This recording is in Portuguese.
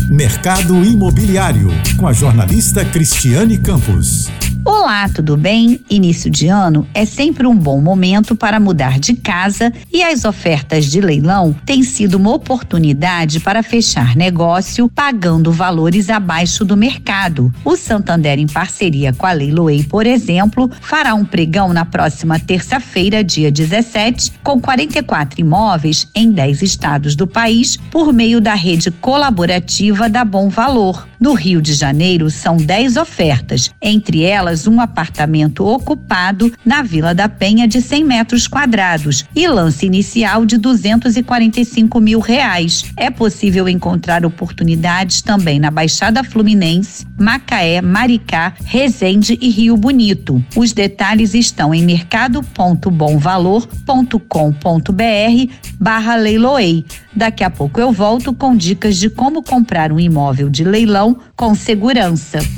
Mercado Imobiliário, com a jornalista Cristiane Campos. Olá, tudo bem? Início de ano é sempre um bom momento para mudar de casa e as ofertas de leilão têm sido uma oportunidade para fechar negócio pagando valores abaixo do mercado. O Santander, em parceria com a Leiloei, por exemplo, fará um pregão na próxima terça-feira, dia 17, com 44 imóveis em 10 estados do país por meio da rede colaborativa da Bom Valor. No Rio de Janeiro, são 10 ofertas, entre elas um apartamento ocupado na Vila da Penha de 100 metros quadrados e lance inicial de R$245 mil. É possível encontrar oportunidades também na Baixada Fluminense, Macaé, Maricá, Resende e Rio Bonito. Os detalhes estão em mercado.bomvalor.com.br/leiloei. Daqui a pouco eu volto com dicas de como comprar um imóvel de leilão com segurança.